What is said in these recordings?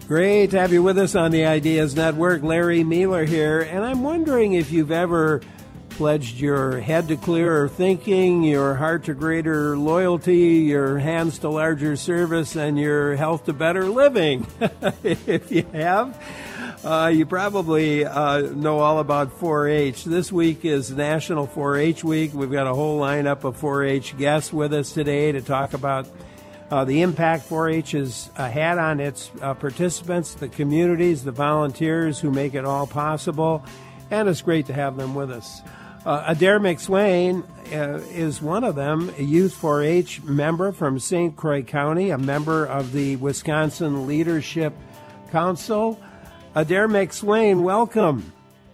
Great to have you with us on the Ideas Network. Larry Mueller here, and I'm wondering if you've ever pledged your head to clearer thinking, your heart to greater loyalty, your hands to larger service, and your health to better living. If you have, you probably know all about 4-H. This week is National 4-H Week. We've got a whole lineup of 4-H guests with us today to talk about the impact 4-H has had on its participants, the communities, the volunteers who make it all possible, and it's great to have them with us. Adair McSwain is one of them, a Youth 4-H member from St. Croix County, a member of the Wisconsin Leadership Council. Adair McSwain, welcome.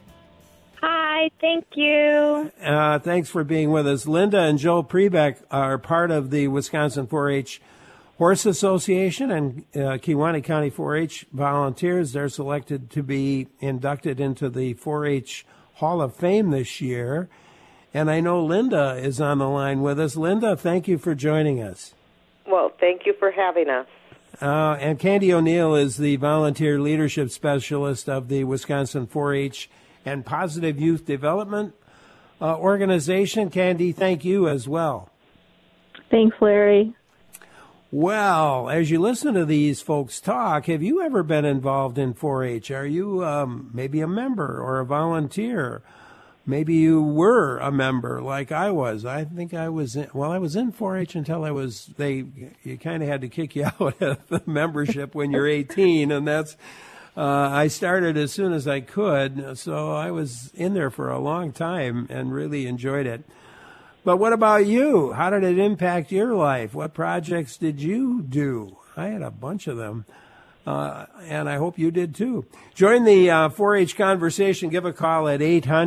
Hi, thank you. Thanks for being with us. Linda and Joe Prebeck are part of the Wisconsin 4-H Horse Association and Kewaunee County 4-H volunteers. They're selected to be inducted into the 4-H Hall of Fame this year. And I know Linda is on the line with us. Linda, thank you for joining us. Well, thank you for having us. And Candy O'Neill is the Volunteer Leadership Specialist of the Wisconsin 4-H and Positive Youth Development Organization. Candy, thank you as well. Thanks, Larry. Well, as you listen to these folks talk, have you ever been involved in 4-H? Are you maybe a member or a volunteer? Maybe you were a member like I was. I think I was in 4-H until you kind of had to kick you out of the membership when you're 18, and that's, I started as soon as I could, so I was in there for a long time and really enjoyed it. But what about you? How did it impact your life? What projects did you do? I had a bunch of them, and I hope you did too. Join the 4-H conversation. Give a call at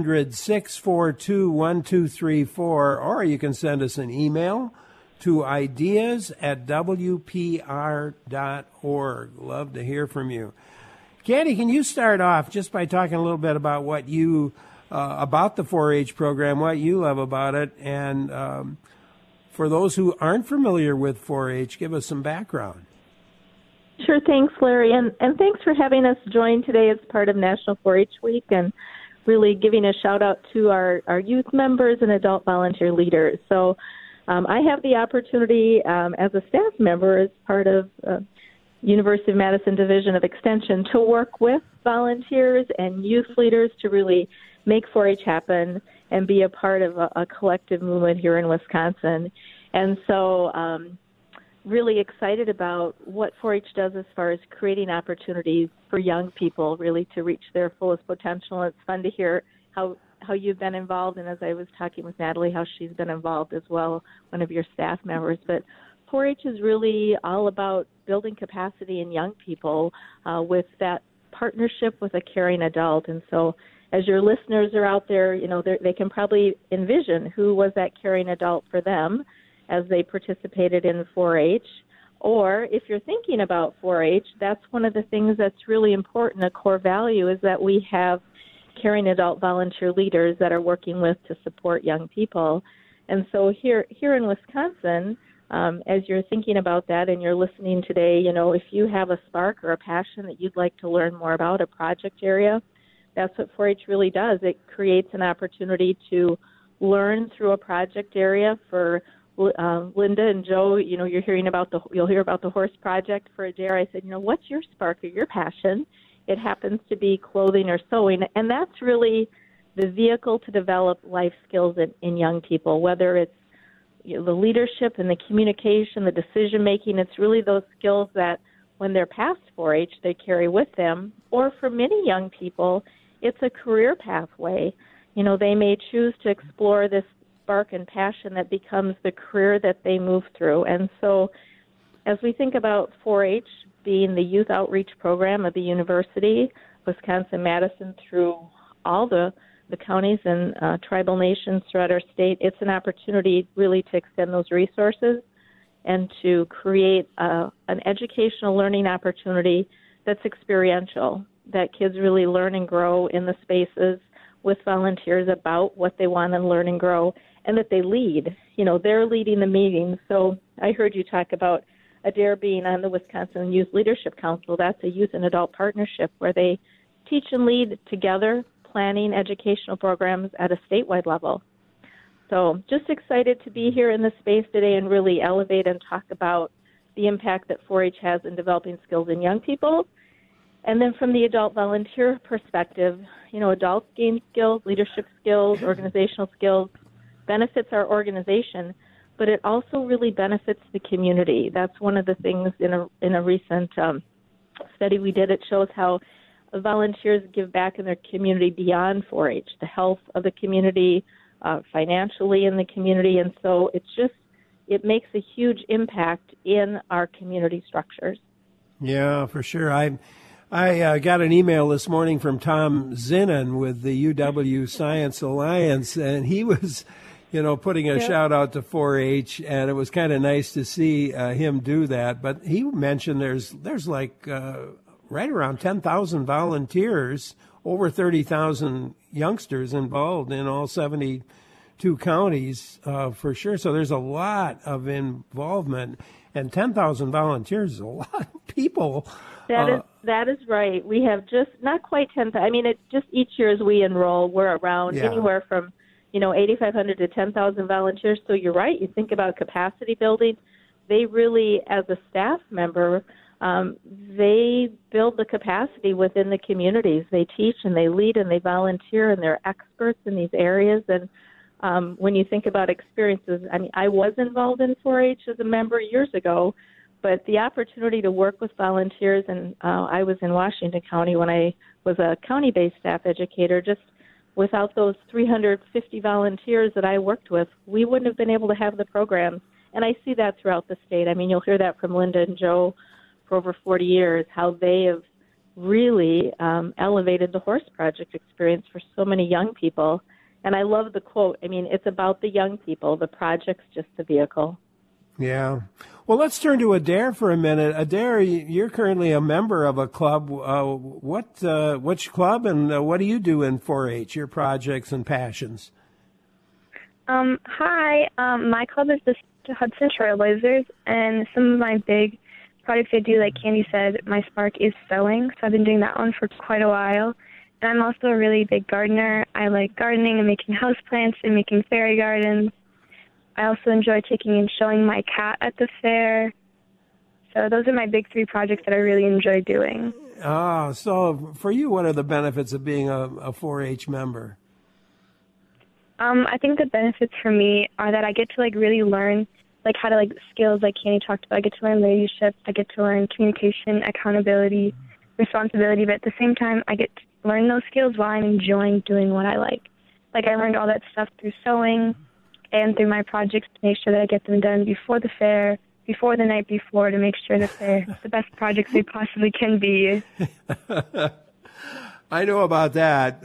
800-642-1234, or you can send us an email to ideas@wpr.org. Love to hear from you. Candy, can you start off just by talking a little bit about what you about the 4-H program, what you love about it, and for those who aren't familiar with 4-H, give us some background. Sure, thanks, Larry, and thanks for having us join today as part of National 4-H Week, and really giving a shout-out to our youth members and adult volunteer leaders. So I have the opportunity as a staff member, as part of University of Madison Division of Extension, to work with volunteers and youth leaders to really make 4-H happen and be a part of a collective movement here in Wisconsin. And so really excited about what 4-H does as far as creating opportunities for young people really to reach their fullest potential. It's fun to hear how you've been involved, and as I was talking with Natalie, how she's been involved as well, one of your staff members. But 4-H is really all about building capacity in young people with that partnership with a caring adult. And so as your listeners are out there, they can probably envision who was that caring adult for them as they participated in 4-H. Or if you're thinking about 4-H, that's one of the things that's really important. A core value is that we have caring adult volunteer leaders that are working with to support young people. And so here in Wisconsin, as you're thinking about that and you're listening today, if you have a spark or a passion that you'd like to learn more about, a project area, that's what 4-H really does. It creates an opportunity to learn through a project area. For Linda and Joe, you'll hear about the horse project. For Adair, I said, what's your spark or your passion? It happens to be clothing or sewing, and that's really the vehicle to develop life skills in young people, whether it's the leadership and the communication, the decision making. It's really those skills that when they're past 4-H, they carry with them. Or for many young people, it's a career pathway. They may choose to explore this spark and passion that becomes the career that they move through. And so as we think about 4-H being the youth outreach program of the University, Wisconsin-Madison, through all the counties and tribal nations throughout our state, it's an opportunity really to extend those resources and to create an educational learning opportunity that's experiential, that kids really learn and grow in the spaces with volunteers about what they want to learn and grow, and that they lead. They're leading the meetings. So I heard you talk about Adair being on the Wisconsin Youth Leadership Council, that's a youth and adult partnership where they teach and lead together, planning educational programs at a statewide level. So just excited to be here in this space today and really elevate and talk about the impact that 4-H has in developing skills in young people. And then from the adult volunteer perspective, adults gain skills, leadership skills, organizational skills, benefits our organization, but it also really benefits the community. That's one of the things in a recent study we did. It shows how volunteers give back in their community beyond 4-H, the health of the community, financially in the community, and so it makes a huge impact in our community structures. Yeah, for sure. I got an email this morning from Tom Zinnan with the UW Science Alliance, and he was, putting a shout out to 4-H, and it was kind of nice to see him do that. But he mentioned there's like right around 10,000 volunteers, over 30,000 youngsters involved in all 72 counties for sure. So there's a lot of involvement, and 10,000 volunteers is a lot of people. That is right. We have just not quite 10,000. I mean, just each year as we enroll, we're around anywhere from 8,500 to 10,000 volunteers. So you're right. You think about capacity building. They really, as a staff member, they build the capacity within the communities. They teach and they lead and they volunteer, and they're experts in these areas. And when you think about experiences, I mean, I was involved in 4-H as a member years ago, but the opportunity to work with volunteers, and I was in Washington County when I was a county-based staff educator, just without those 350 volunteers that I worked with, we wouldn't have been able to have the programs. And I see that throughout the state. I mean, you'll hear that from Linda and Joe for over 40 years, how they have really elevated the Horse Project experience for so many young people. And I love the quote. I mean, it's about the young people. The project's just the vehicle. Yeah. Well, let's turn to Adair for a minute. Adair, you're currently a member of a club. Which club, and what do you do in 4-H, your projects and passions? Hi. My club is the Hudson Trailblazers, and some of my big projects I do, like Candy said, my spark is sewing, so I've been doing that one for quite a while. And I'm also a really big gardener. I like gardening and making houseplants and making fairy gardens. I also enjoy taking and showing my cat at the fair. So those are my big three projects that I really enjoy doing. So for you, what are the benefits of being a 4-H member? I think the benefits for me are that I get to really learn how to skills like Candy talked about. I get to learn leadership. I get to learn communication, accountability, responsibility. But at the same time, I get to learn those skills while I'm enjoying doing what I like. I learned all that stuff through sewing and through my projects to make sure that I get them done before the fair, before the night before, to make sure that they're the best projects they possibly can be. I know about that.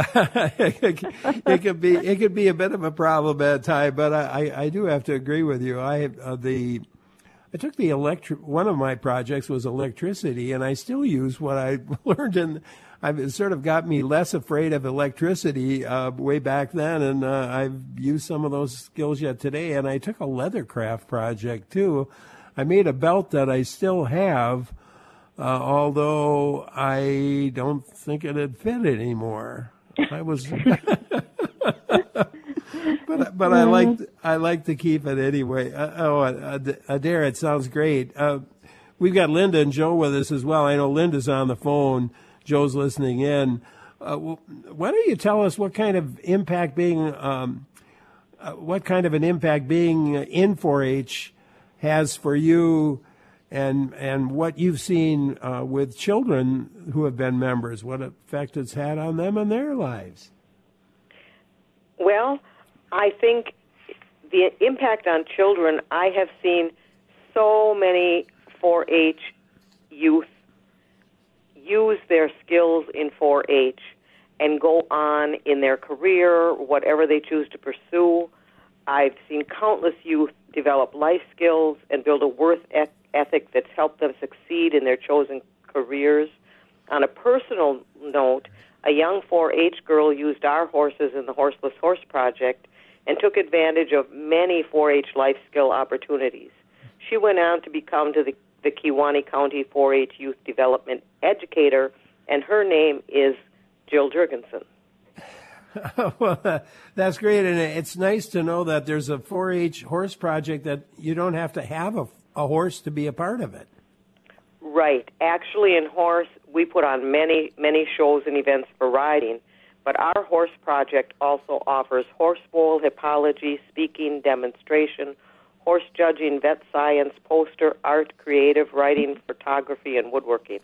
It could be a bit of a problem at times, but I do have to agree with you. I took one of my projects was electricity, and I still use what I learned, and it sort of got me less afraid of electricity way back then, and I've used some of those skills yet today. And I took a leathercraft project too. I made a belt that I still have, although I don't think it'd fit anymore. I was, but I like to keep it anyway. Adair, it sounds great. We've got Linda and Joe with us as well. I know Linda's on the phone. Joe's listening in. Why don't you tell us what kind of impact being in 4-H has for you, and what you've seen with children who have been members, what effect it's had on them and their lives? Well, I think the impact on children, I have seen so many 4-H youth use their skills in 4-H and go on in their career, whatever they choose to pursue. I've seen countless youth develop life skills and build a worth ethic that's helped them succeed in their chosen careers. On a personal note, a young 4-H girl used our horses in the Horseless Horse Project and took advantage of many 4-H life skill opportunities. she went on to become the Kewaunee County 4-H Youth Development Educator, and her name is Jill Jurgensen. Well, that's great, and it's nice to know that there's a 4-H horse project that you don't have to have a horse to be a part of it. Right. Actually, in horse, we put on many, many shows and events for riding, but our horse project also offers horse bowl, hippology, speaking, demonstration, horse judging, vet science, poster, art, creative, writing, photography, and woodworking.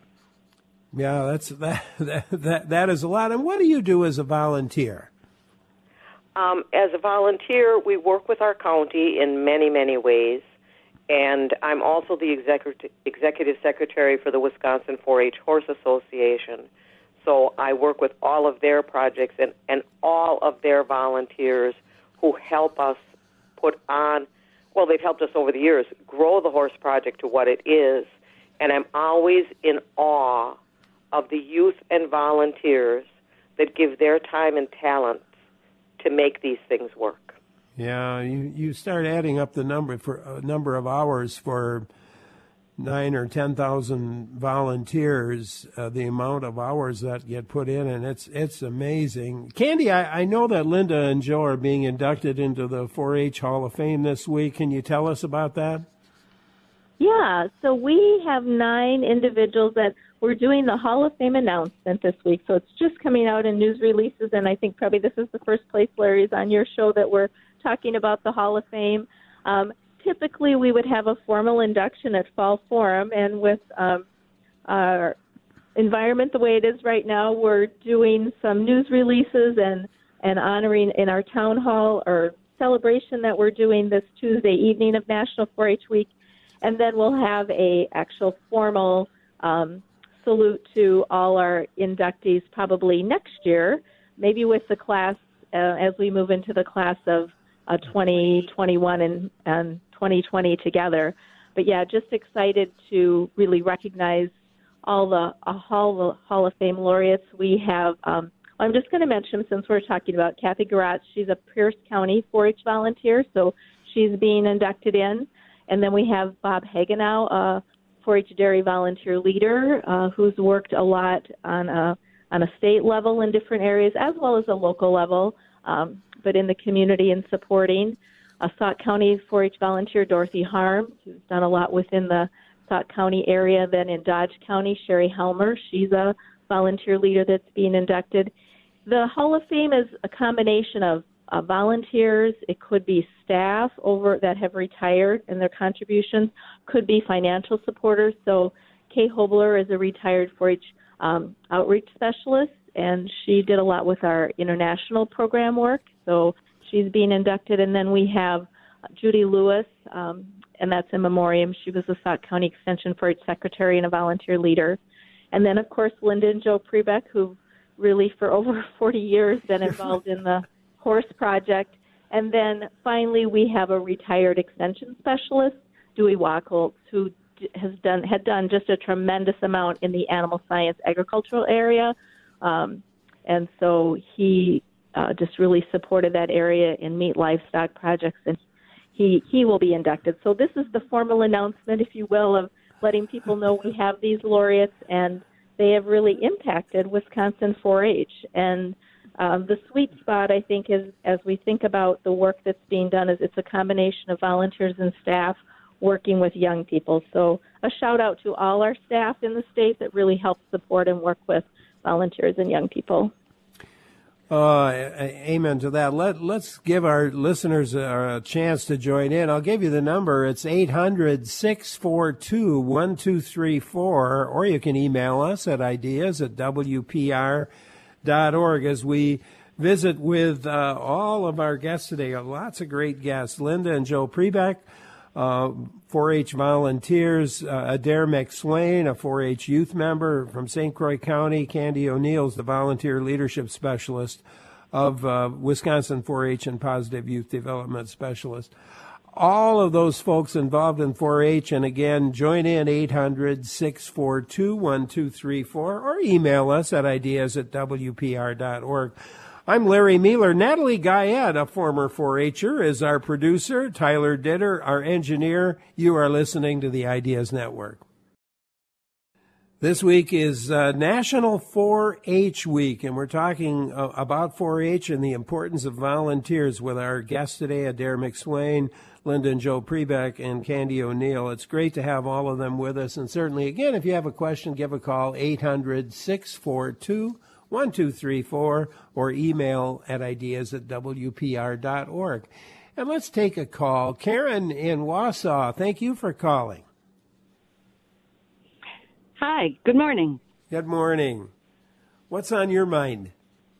Yeah, that is a lot. And what do you do as a volunteer? As a volunteer, we work with our county in many, many ways, and I'm also the executive secretary for the Wisconsin 4-H Horse Association. So I work with all of their projects and all of their volunteers who help us put on, well, they've helped us over the years grow the horse project to what it is, and I'm always in awe of the youth and volunteers that give their time and talents to make these things work. Yeah, you start adding up the number of hours for 9 or 10,000 volunteers, the amount of hours that get put in, and it's amazing. Candy, I know that Linda and Joe are being inducted into the 4-H Hall of Fame this week. Can you tell us about that? Yeah, so we have 9 individuals that we're doing the Hall of Fame announcement this week. So it's just coming out in news releases, and I think probably this is the first place, Larry, is on your show that we're talking about the Hall of Fame. Typically, we would have a formal induction at Fall Forum, and with our environment the way it is right now, we're doing some news releases and honoring in our town hall or celebration that we're doing this Tuesday evening of National 4-H Week. And then we'll have a actual formal salute to all our inductees probably next year, maybe with the class as we move into the class of 2021 and 2020 together. But yeah, just excited to really recognize all the Hall of Fame laureates. We have, I'm just going to mention, since we're talking about Kathy Garatz, she's a Pierce County 4-H volunteer, so she's being inducted in. And then we have Bob Hagenow, a 4-H dairy volunteer leader who's worked a lot on a state level in different areas as well as a local level, but in the community and supporting. Sauk County 4-H volunteer Dorothy Harms, who's done a lot within the Sauk County area. Then in Dodge County, Sherry Helmer, she's a volunteer leader that's being inducted. The Hall of Fame is a combination of volunteers, it could be staff that have retired and their contributions, could be financial supporters. So Kay Hobler is a retired 4-H outreach specialist, and she did a lot with our international program work. So she's being inducted. And then we have Judy Lewis, and that's in memoriam. She was the Sauk County Extension 4-H secretary and a volunteer leader. And then, of course, Linda and Joe Prebeck, who really for over 40 years been involved in the horse project. And then finally we have a retired extension specialist, Dewey Wacholtz, who had done just a tremendous amount in the animal science agricultural area. And so he just really supported that area in meat livestock projects, and he will be inducted. So this is the formal announcement, if you will, of letting people know we have these laureates, and they have really impacted Wisconsin 4-H. And the sweet spot, I think, is as we think about the work that's being done, is it's a combination of volunteers and staff working with young people. So a shout out to all our staff in the state that really help support and work with volunteers and young people. Amen to that. Let's give our listeners a chance to join in. I'll give you the number. It's 800-642-1234, or you can email us at ideas@wpr.org as we visit with all of our guests today. Lots of great guests. Linda and Joe Prebeck, 4-H volunteers, Adair McSwain, a 4-H youth member from St. Croix County. Candy O'Neill's the volunteer leadership specialist of Wisconsin 4-H and positive youth development specialist. All of those folks involved in 4-H, and again, join in 800-642-1234 or email us at ideas@wpr.org. I'm Larry Mealer. Natalie Guyette, a former 4-H'er, is our producer. Tyler Ditter, our engineer. You are listening to the Ideas Network. This week is National 4-H Week, and we're talking about 4-H and the importance of volunteers with our guests today, Adair McSwain, Linda and Joe Prebeck, and Candy O'Neill. It's great to have all of them with us, and certainly, again, if you have a question, give a call, 800-642-1234, or email at ideas@wpr.org. And let's take a call. Karen in Wausau, thank you for calling. Hi, good morning. Good morning. What's on your mind?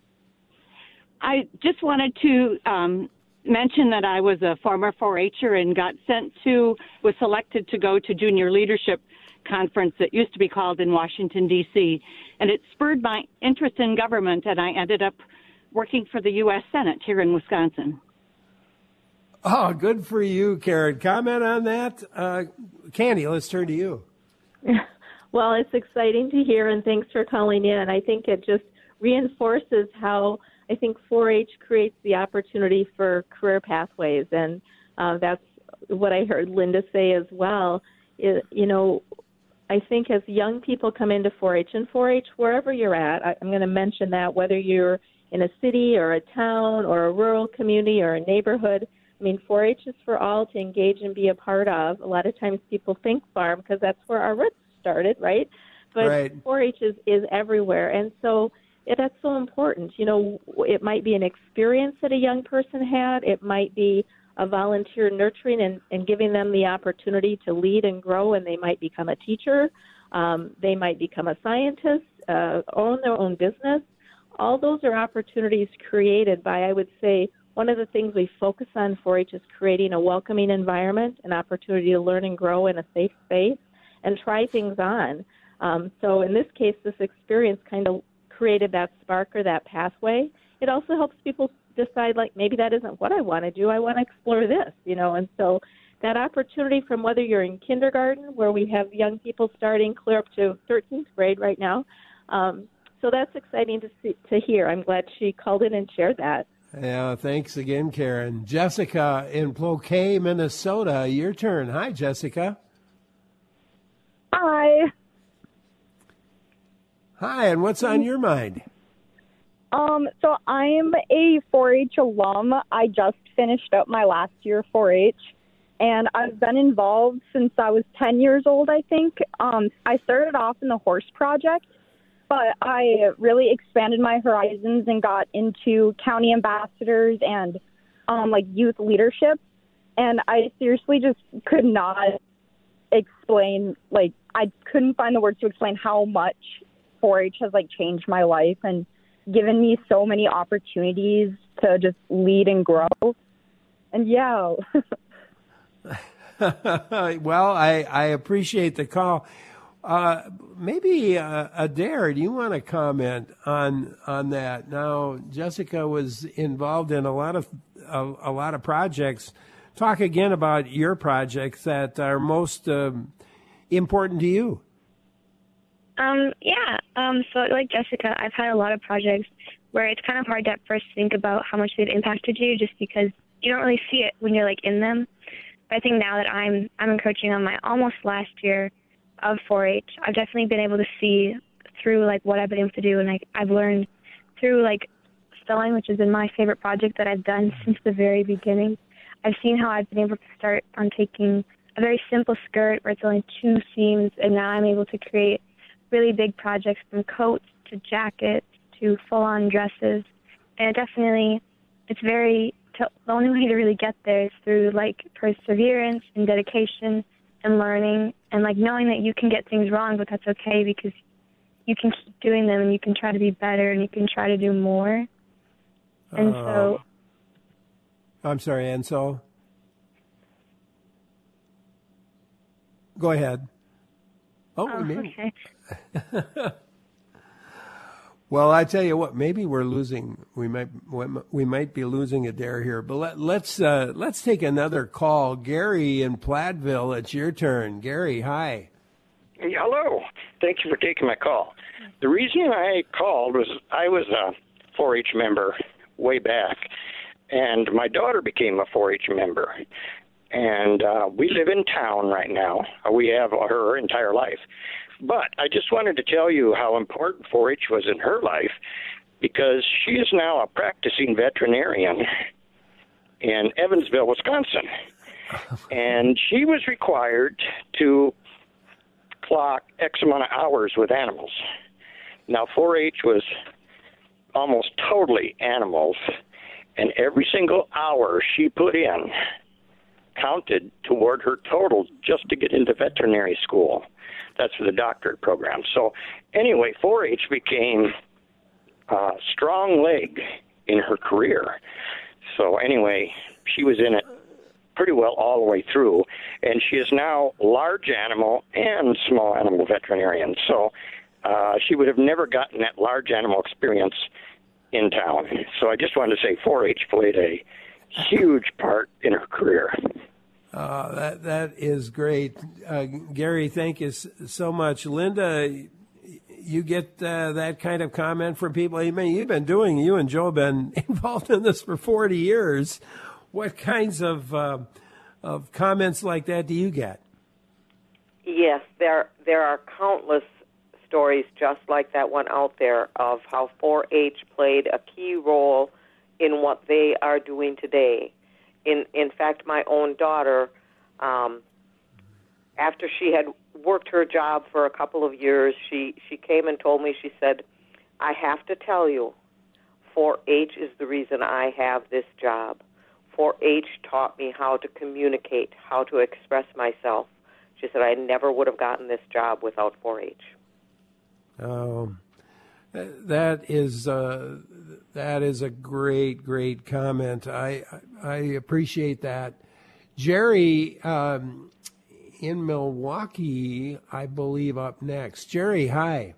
I just wanted to mention that I was a former 4-H'er and was selected to go to Junior Leadership Conference that used to be called in Washington, D.C., and it spurred my interest in government, and I ended up working for the U.S. Senate here in Wisconsin. Oh, good for you, Karen. Comment on that? Candy, let's turn to you. Well, it's exciting to hear, and thanks for calling in. I think it just reinforces how I think 4-H creates the opportunity for career pathways, and that's what I heard Linda say as well. I think as young people come into 4-H, and 4-H, wherever you're at, I'm going to mention that, whether you're in a city or a town or a rural community or a neighborhood, 4-H is for all to engage and be a part of. A lot of times people think farm because that's where our roots started, right? But right. 4-H is everywhere, and so that's so important. It might be an experience that a young person had. It might be a volunteer nurturing and giving them the opportunity to lead and grow, and they might become a teacher. They might become a scientist, own their own business. All those are opportunities created by, I would say, one of the things we focus on 4-H is creating a welcoming environment, an opportunity to learn and grow in a safe space and try things on. So in this case, this experience kind of created that spark or that pathway. It also helps people decide, maybe that isn't what I want to do. I want to explore this, and so that opportunity from whether you're in kindergarten, where we have young people starting clear up to 13th grade right now. So that's exciting to hear. I'm glad she called in and shared that. Yeah, thanks again, Karen. Jessica in Ploquet, Minnesota, your turn. Hi, Jessica. Hi. Hi, and what's on your mind? So I'm a 4-H alum. I just finished up my last year 4-H, and I've been involved since I was 10 years old, I think. I started off in the horse project, but I really expanded my horizons and got into county ambassadors and youth leadership. And I seriously just could not explain, I couldn't find the words to explain how much 4-H has changed my life and given me so many opportunities to just lead and grow. And yeah. Well, I appreciate the call. Maybe Adair, do you want to comment on that? Now, Jessica was involved in a lot of projects. Talk again about your projects that are most important to you. So like Jessica, I've had a lot of projects where it's kind of hard to at first think about how much they've impacted you just because you don't really see it when you're in them. But I think now that I'm encroaching on my almost last year of 4-H, I've definitely been able to see through what I've been able to do, and I've learned through sewing, which has been my favorite project that I've done since the very beginning. I've seen how I've been able to start on taking a very simple skirt where it's only 2 seams, and now I'm able to create really big projects from coats to jackets to full-on dresses. And the only way to really get there is through perseverance and dedication and learning and knowing that you can get things wrong, but that's okay because you can keep doing them and you can try to be better and you can try to do more. And so... I'm sorry, and so? Go ahead. Okay. Well, I tell you what, maybe we're losing. We might be losing Adair here. But let's take another call. Gary in Platteville, it's your turn. Gary, hi. Hello. Thank you for taking my call. The reason I called was I was a 4-H member way back. And my daughter became a 4-H member. And we live in town right now. We have her entire life. But I just wanted to tell you how important 4-H was in her life, because she is now a practicing veterinarian in Evansville, Wisconsin. And she was required to clock X amount of hours with animals. Now, 4-H was almost totally animals, and every single hour she put in counted toward her total just to get into veterinary school. That's for the doctorate program. So anyway, 4-H became a strong leg in her career. So anyway, she was in it pretty well all the way through, and she is now large animal and small animal veterinarian. So she would have never gotten that large animal experience in town. So I just wanted to say 4-H played a huge part in her career. That is great. Gary, thank you so much. Linda, you get that kind of comment from people? I mean, you and Joe have been involved in this for 40 years. What kinds of comments like that do you get? Yes, there are countless stories just like that one out there of how 4-H played a key role in what they are doing today. In fact, my own daughter, after she had worked her job for a couple of years, she came and told me, she said, I have to tell you, 4-H is the reason I have this job. 4-H taught me how to communicate, how to express myself. She said, I never would have gotten this job without 4-H. That is a great comment. I appreciate that. Jerry in Milwaukee, I believe, up next. Jerry, hi.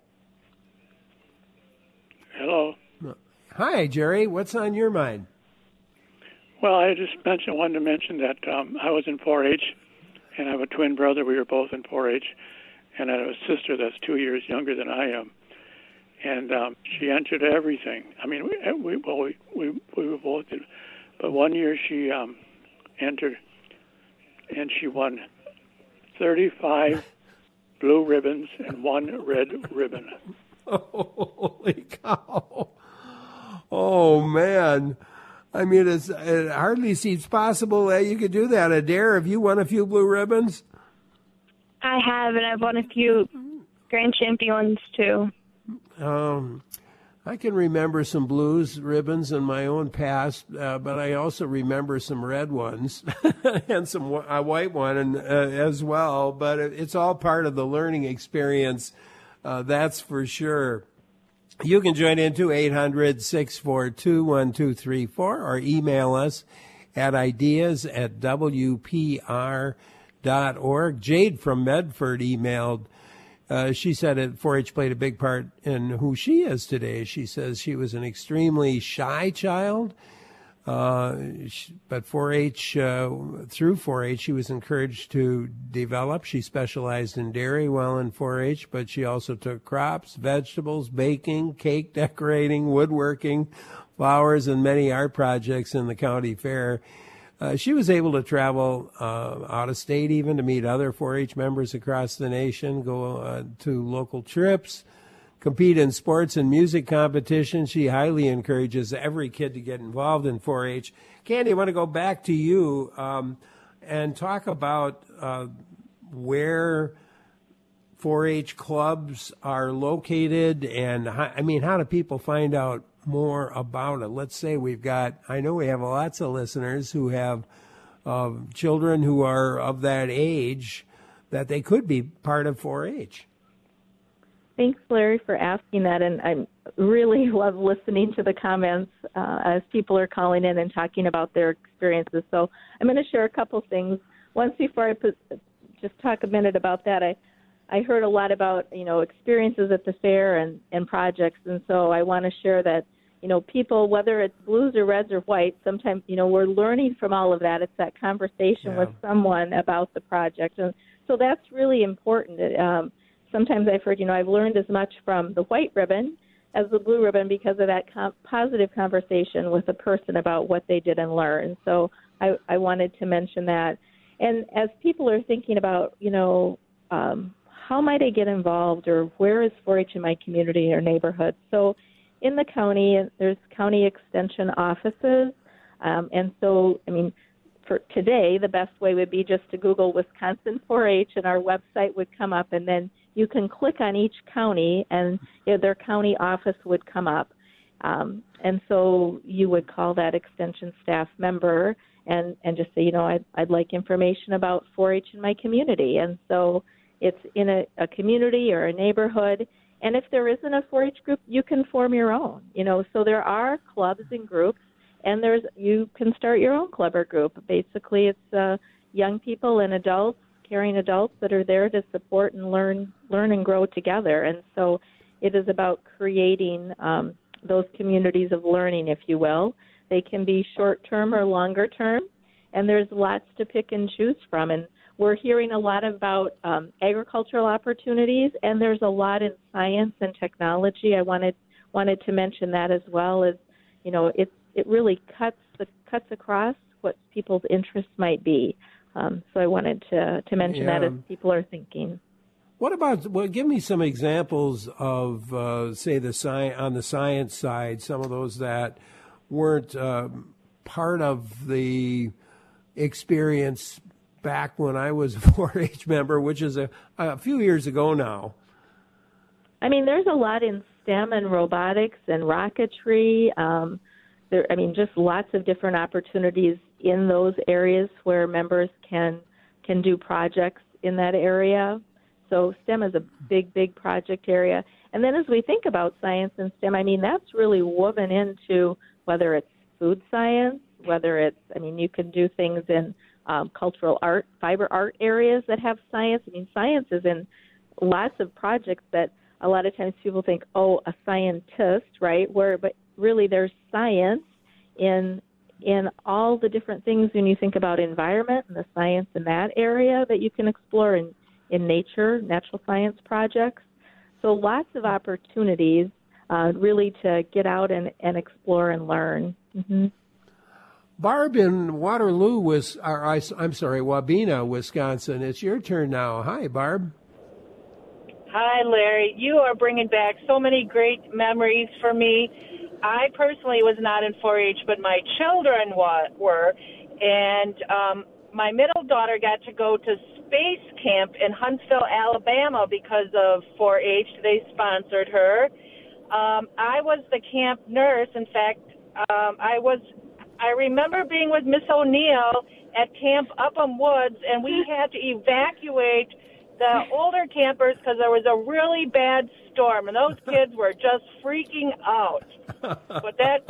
Hello. Hi, Jerry. What's on your mind? Well, I just wanted to mention that I was in 4-H, and I have a twin brother. We were both in 4-H, and I have a sister that's 2 years younger than I am. And she entered everything. I mean, we were both in. But one year she entered, and she won 35 blue ribbons and 1 red ribbon. Holy cow. Oh, man. I mean, it hardly seems possible that you could do that. Adair, have you won a few blue ribbons? I have, and I've won a few grand champion ones, too. I can remember some blues ribbons in my own past, but I also remember some red ones and a white one as well. But it's all part of the learning experience, that's for sure. You can join in to 800-642-1234 or email us at ideas@wpr.org. Jade from Medford emailed. She said 4-H played a big part in who she is today. She says she was an extremely shy child, but 4-H, through 4-H, she was encouraged to develop. She specialized in dairy while in 4-H, but she also took crops, vegetables, baking, cake decorating, woodworking, flowers, and many art projects in the county fair. She was able to travel out of state even to meet other 4-H members across the nation, go to local trips, compete in sports and music competitions. She highly encourages every kid to get involved in 4-H. Candy, I want to go back to you and talk about where 4-H clubs are located and, how do people find out more about it? Let's say I know we have lots of listeners who have children who are of that age that they could be part of 4-H. Thanks, Larry, for asking that, and I really love listening to the comments as people are calling in and talking about their experiences. So I'm going to share a couple things. Once before I just talk a minute about that, I heard a lot about, experiences at the fair and projects, and so I want to share that, people, whether it's blues or reds or whites, sometimes, we're learning from all of that. It's that conversation with someone about the project, and so that's really important. Sometimes I've heard, I've learned as much from the white ribbon as the blue ribbon because of that positive conversation with a person about what they did and learn. So I wanted to mention that. And as people are thinking about, how might I get involved, or where is 4-H in my community or neighborhood? So in the county, there's county extension offices. And so, for today, the best way would be just to Google Wisconsin 4-H, and our website would come up, and then you can click on each county, and their county office would come up. And so you would call that extension staff member and just say, I'd like information about 4-H in my community. And so it's in a community or a neighborhood. And if there isn't a 4-H group, you can form your own. So there are clubs and groups, and you can start your own club or group. Basically, it's young people and adults, caring adults that are there to support and learn and grow together. And so it is about creating those communities of learning, if you will. They can be short-term or longer-term, and there's lots to pick and choose from. And we're hearing a lot about agricultural opportunities, and there's a lot in science and technology. I wanted to mention that as well. As it really cuts across what people's interests might be. So I wanted to mention that as people are thinking. What about, give me some examples of, say, on the science side, some of those that weren't part of the experience back when I was a 4-H member, which is a few years ago now. There's a lot in STEM and robotics and rocketry. Just lots of different opportunities in those areas where members can do projects in that area. So STEM is a big, big project area. And then as we think about science and STEM, that's really woven into whether it's food science, whether it's, you can do things in cultural art, fiber art areas that have science. Science is in lots of projects that a lot of times people think, a scientist, right? But really there's science in all the different things when you think about environment and the science in that area that you can explore in nature, natural science projects. So lots of opportunities really to get out and explore and learn. Mm-hmm. Barb in Wabena, Wisconsin. It's your turn now. Hi, Barb. Hi, Larry. You are bringing back so many great memories for me. I personally was not in 4-H, but my children were. And my middle daughter got to go to space camp in Huntsville, Alabama because of 4-H. They sponsored her. I was the camp nurse. In fact, I remember being with Miss O'Neill at Camp Upham Woods, and we had to evacuate the older campers because there was a really bad storm, and those kids were just freaking out. But there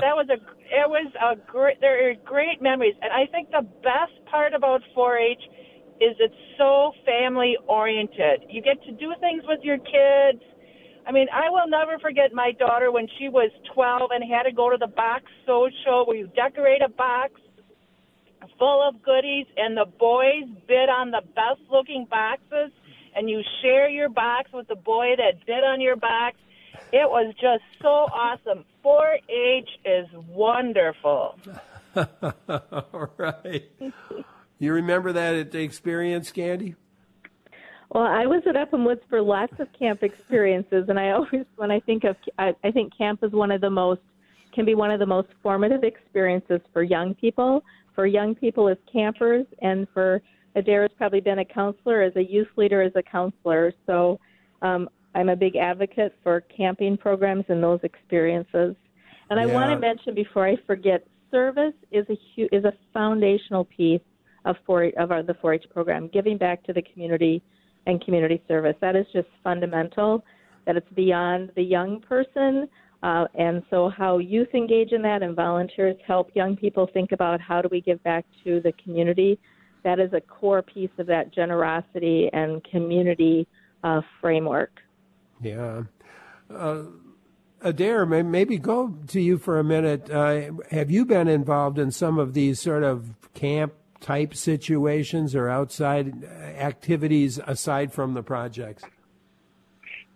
are great memories, and I think the best part about 4-H is it's so family oriented. You get to do things with your kids. I will never forget my daughter when she was 12 and had to go to the box sew show where you decorate a box full of goodies, and the boys bid on the best looking boxes, and you share your box with the boy that bid on your box. It was just so awesome. 4-H is wonderful. All right. You remember that experience, Candy? Well, I was at Upham Woods for lots of camp experiences, and I always, when I think camp is can be one of the most formative experiences for young people as campers, and for Adaira's probably been a counselor, as a youth leader, as a counselor. So I'm a big advocate for camping programs and those experiences. And I want to mention before I forget, service is a foundational piece of the 4-H program, giving back to the community and community service. That is just fundamental, that it's beyond the young person. And so how youth engage in that and volunteers help young people think about how do we give back to the community, that is a core piece of that generosity and community framework. Yeah. Adair, maybe go to you for a minute. Have you been involved in some of these sort of camp-type situations or outside activities aside from the projects? Yeah,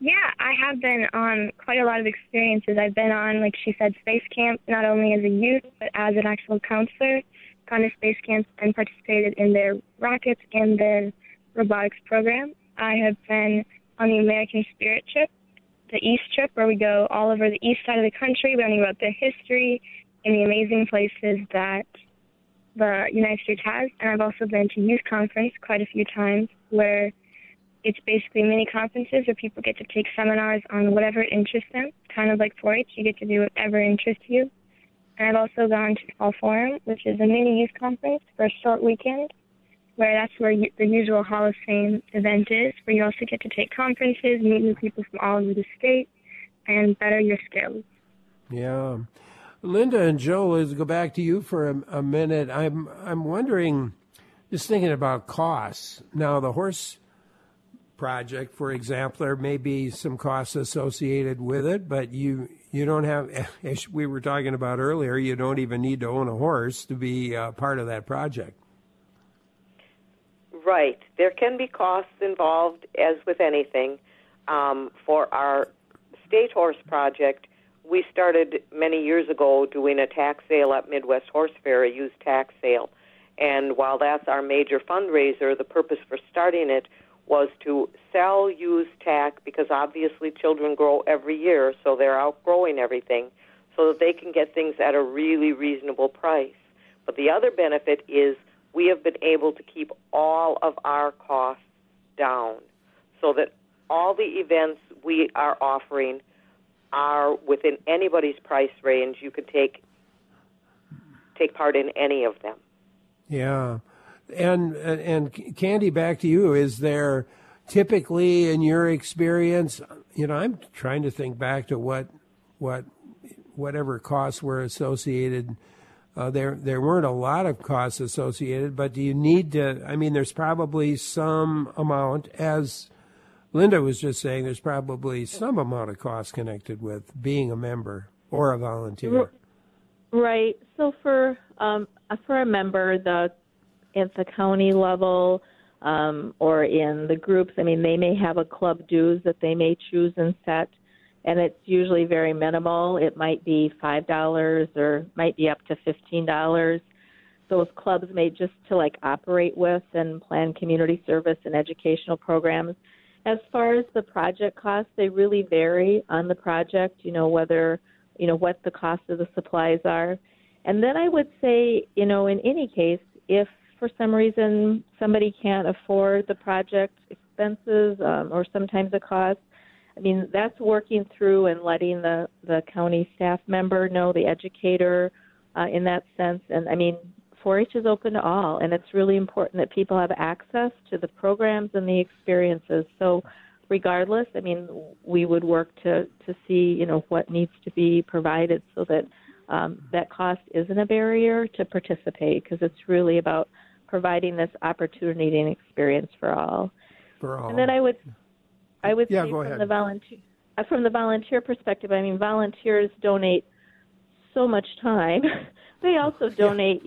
I have been on quite a lot of experiences. I've been on, like she said, space camp, not only as a youth, but as an actual counselor. Gone to space camps and participated in their rockets and their robotics program. I have been on the American Spirit trip, the East trip, where we go all over the east side of the country, learning about the history and the amazing places that the United States has. And I've also been to youth conference quite a few times, where it's basically mini conferences where people get to take seminars on whatever interests them, kind of like 4-H. You get to do whatever interests you. And I've also gone to Fall Forum, which is a mini youth conference for a short weekend, where that's where the usual Hall of Fame event is, where you also get to take conferences, meet new people from all over the state, and better your skills. Yeah. Linda and Joe, let's go back to you for a minute. I'm wondering, just thinking about costs. Now, the horse project, for example, there may be some costs associated with it, but you don't have, as we were talking about earlier, you don't even need to own a horse to be part of that project. Right. There can be costs involved, as with anything. For our state horse project, we started many years ago doing a tax sale at Midwest Horse Fair, a used tax sale. And while that's our major fundraiser, the purpose for starting it was to sell used tack, because obviously children grow every year, so they're outgrowing everything, so that they can get things at a really reasonable price. But the other benefit is we have been able to keep all of our costs down, so that all the events we are offering are within anybody's price range. You can take part in any of them. Yeah. And Candy, back to you. Is there typically, in your experience, I'm trying to think back to whatever costs were associated. There weren't a lot of costs associated, but do you need to? I mean, there's probably some amount, as Linda was just saying, there's probably some amount of cost connected with being a member or a volunteer. Right. So for a member, at the county level or in the groups, I mean, they may have a club dues that they may choose and set, and it's usually very minimal. It might be $5 or might be up to $15. Those clubs may just to operate with and plan community service and educational programs. As far as the project costs, they really vary on the project, whether, what the cost of the supplies are. And then I would say, in any case, if for some reason somebody can't afford the project expenses or sometimes the cost, I mean, that's working through and letting the county staff member know, the educator in that sense. And, I mean, 4-H is open to all, and it's really important that people have access to the programs and the experiences. So regardless, I mean, we would work to see, what needs to be provided so that that cost isn't a barrier to participate, because it's really about providing this opportunity and experience for all. And then I would say from the volunteer perspective, I mean, volunteers donate so much time. They also donate,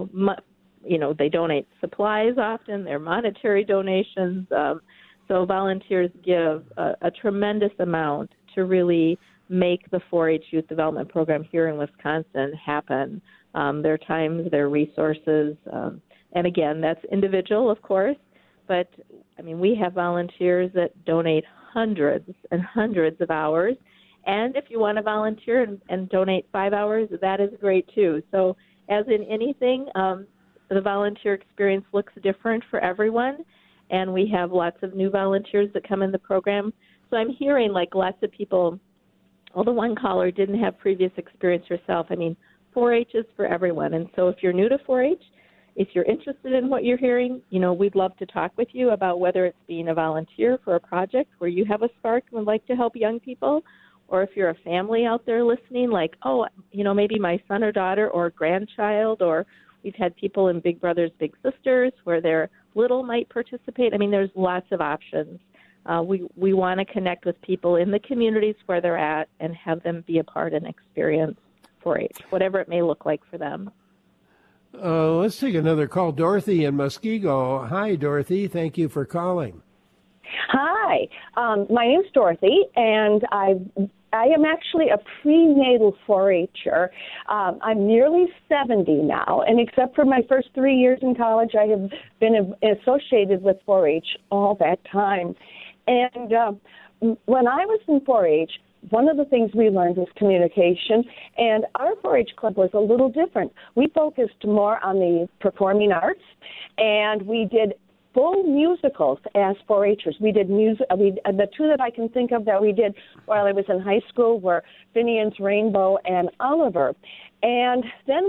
they donate supplies often, they're monetary donations. So volunteers give a tremendous amount to really make the 4-H Youth Development Program here in Wisconsin happen. Their time, their resources, and again, that's individual, of course, but I mean, we have volunteers that donate hundreds and hundreds of hours. And if you want to volunteer and donate 5 hours, that is great too. So as in anything, the volunteer experience looks different for everyone. And we have lots of new volunteers that come in the program. So I'm hearing lots of people, the one caller didn't have previous experience herself. I mean, 4-H is for everyone. And so if you're new to 4-H, if you're interested in what you're hearing, we'd love to talk with you about whether it's being a volunteer for a project where you have a spark and would like to help young people, or if you're a family out there listening, maybe my son or daughter or grandchild, or we've had people in Big Brothers Big Sisters where their little might participate. I mean, there's lots of options. We want to connect with people in the communities where they're at and have them be a part and experience 4-H, whatever it may look like for them. Let's take another call. Dorothy in Muskego. Hi, Dorothy. Thank you for calling. Hi, my name's Dorothy, and I am actually a prenatal 4-H'er. I'm nearly 70 now, and except for my first 3 years in college, I have been associated with 4-H all that time. And when I was in 4-H, one of the things we learned was communication, and our 4-H club was a little different. We focused more on the performing arts, and we did full musicals as 4-H'ers. We did the two that I can think of that we did while I was in high school were Finian's Rainbow and Oliver. And then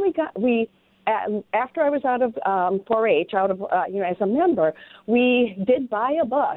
after I was out of 4-H, as a member, we did buy a bus,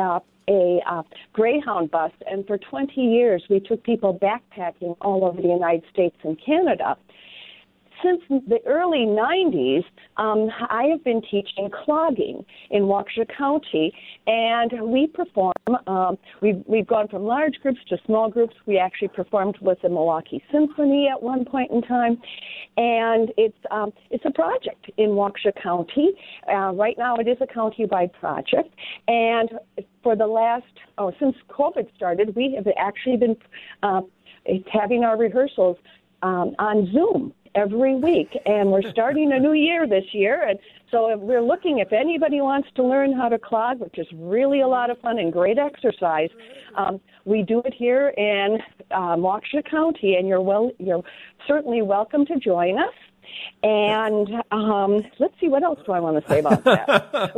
a Greyhound bus, and for 20 years we took people backpacking all over the United States and Canada. Since the early 90s, I have been teaching clogging in Waukesha County, and we perform. We've gone from large groups to small groups. We actually performed with the Milwaukee Symphony at one point in time, and it's a project in Waukesha County. Right now, it is a county-wide project, and for the since COVID started, we have actually been having our rehearsals on Zoom every week, and we're starting a new year this year, and so we're looking if anybody wants to learn how to clog, which is really a lot of fun and great exercise. We do it here in Waukesha County, and you're certainly welcome to join us. And let's see, what else do I want to say about that?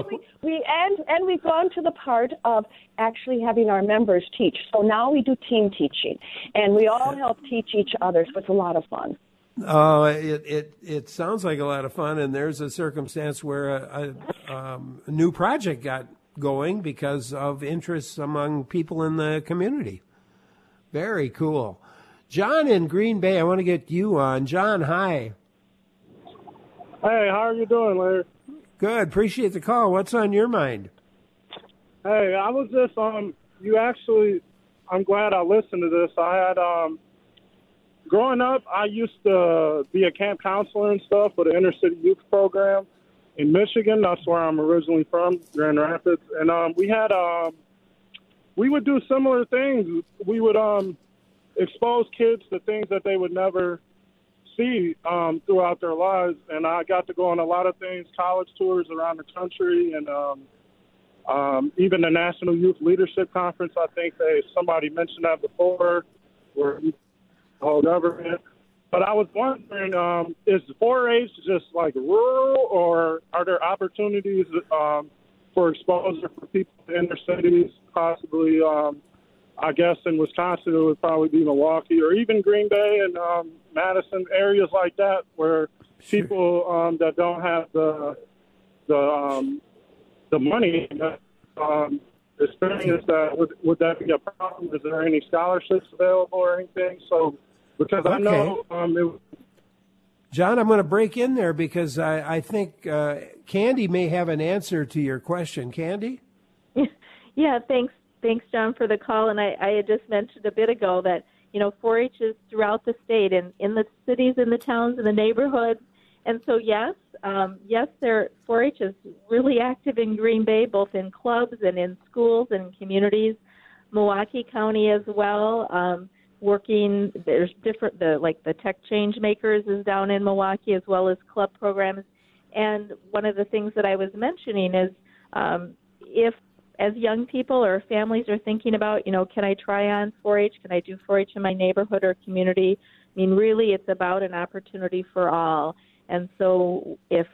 We've gone to the part of actually having our members teach. So now we do team teaching, and we all help teach each other. So it's a lot of fun. It sounds like a lot of fun, and there's a circumstance where a new project got going because of interest among people in the community. Very cool. John in Green Bay, I want to get you on. John, hi. Hey, how are you doing, Larry? Good. Appreciate the call. What's on your mind? Hey, I was just I'm glad I listened to this. I had growing up, I used to be a camp counselor and stuff for the Inner City Youth Program in Michigan. That's where I'm originally from, Grand Rapids. And we would do similar things. We would expose kids to things that they would never see throughout their lives. And I got to go on a lot of things, college tours around the country, and even the National Youth Leadership Conference. I think somebody mentioned that before, where whole government. But I was wondering, is 4-H just like rural, or are there opportunities for exposure for people in inner cities, possibly, I guess in Wisconsin it would probably be Milwaukee, or even Green Bay and Madison, areas like that where people that don't have the money experience that, would that be a problem? Is there any scholarships available or anything? So, because I know John, I'm going to break in there because I think Candy may have an answer to your question. Candy? Yeah, thanks, John, for the call. And I had just mentioned a bit ago that, 4-H is throughout the state and in the cities, in the towns, in the neighborhoods. And so, yes, 4-H is really active in Green Bay, both in clubs and in schools and communities. Milwaukee County as well. There's different, the Tech Change Makers is down in Milwaukee, as well as club programs. And one of the things that I was mentioning is if, as young people or families are thinking about, can I try on 4-H? Can I do 4-H in my neighborhood or community? I mean, really, it's about an opportunity for all. And so if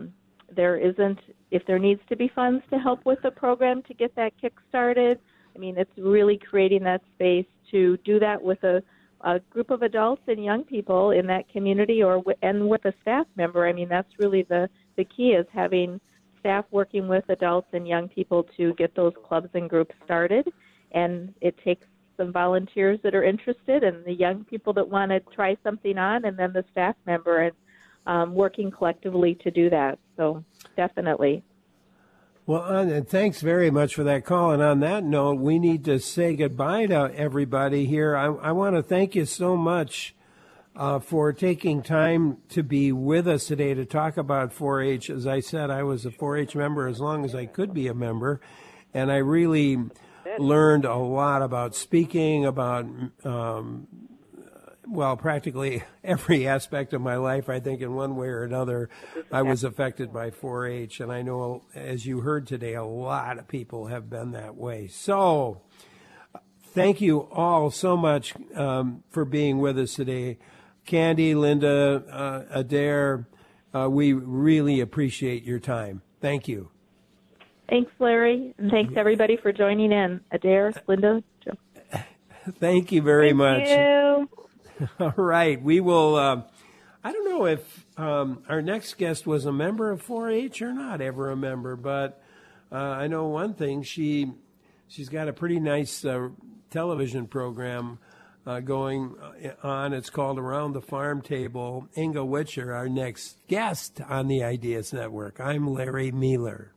there needs to be funds to help with the program to get that kick started, I mean, it's really creating that space to do that with a group of adults and young people in that community and with a staff member. I mean, that's really the key, is having staff working with adults and young people to get those clubs and groups started. And it takes some volunteers that are interested and the young people that want to try something on, and then the staff member, and working collectively to do that. So definitely. Well, and thanks very much for that call. And on that note, we need to say goodbye to everybody here. I want to thank you so much for taking time to be with us today to talk about 4-H. As I said, I was a 4-H member as long as I could be a member. And I really learned a lot about speaking, about, practically every aspect of my life. I think in one way or another, I was affected by 4-H. And I know, as you heard today, a lot of people have been that way. So thank you all so much for being with us today. Candy, Linda, Adair, we really appreciate your time. Thank you. Thanks, Larry, and thanks everybody for joining in. Adair, Linda, Joe. Thank you very much. Thank you. All right, we will. I don't know if our next guest was a member of 4-H or not, ever a member, but I know one thing. She's got a pretty nice television program going on. It's called Around the Farm Table. Inga Witcher, our next guest on the Ideas Network. I'm Larry Mealer.